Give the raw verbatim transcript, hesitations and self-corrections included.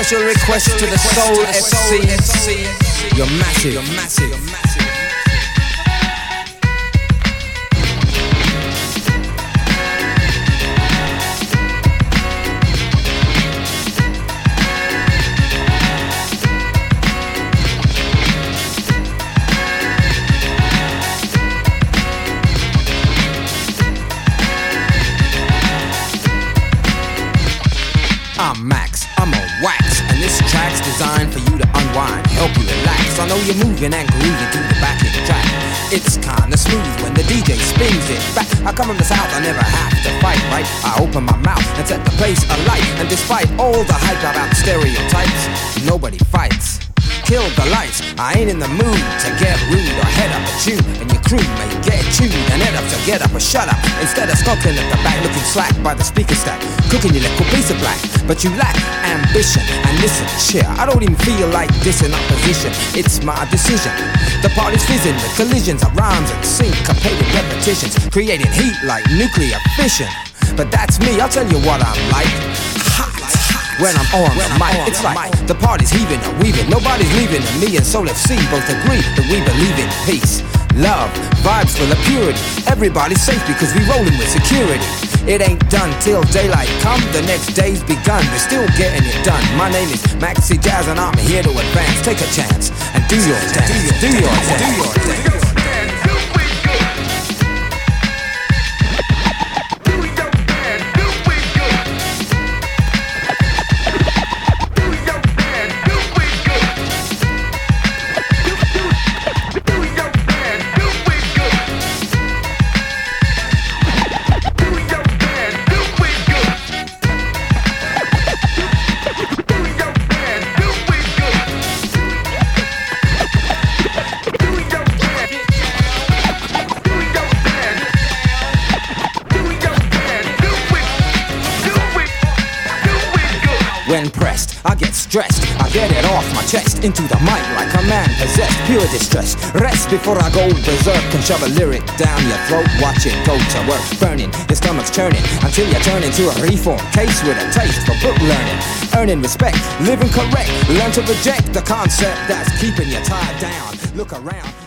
special request to the Soul F C. You're massive, you're massive, you're massive. I'm Max, I'm a wax, and this track's designed for you to unwind, help you relax. I know you're moving and grooving through the back of the track. It's kinda smooth when the D J spins it back. I come from the south, I never have to fight, right? I open my mouth and set the place alight, and despite all the hype about stereotypes, nobody fights. Kill the lights, I ain't in the mood to get rude or head up at you, and your crew may get chewed and head up, so get up or shut up. Instead of skulking at the back looking slack by the speaker stack, cooking your little piece of black, but you lack ambition. And listen, cheer, I don't even feel like this in opposition, it's my decision. The party's fizzing with collisions of rhymes and syncopated repetitions, creating heat like nuclear fission. But that's me, I'll tell you what I'm like. When I'm on the mic, it's like the party's heaving and weaving, nobody's leaving, and me and Soul F C both agree that we believe in peace, love, vibes full of purity. Everybody's safe because we rolling with security. It ain't done till daylight come, the next day's begun, we're still getting it done. My name is Maxi Jazz and I'm here to advance. Take a chance and do your dance, do your dance, do your dance. When pressed, I get stressed, I get it off my chest, into the mic like a man possessed, pure distress. Rest before I go berserk and shove a lyric down your throat, watch it go to work. Burning, your stomach's churning, until you turn into a reform case with a taste for book learning. Earning respect, living correct, learn to reject the concept that's keeping you tied down. Look around.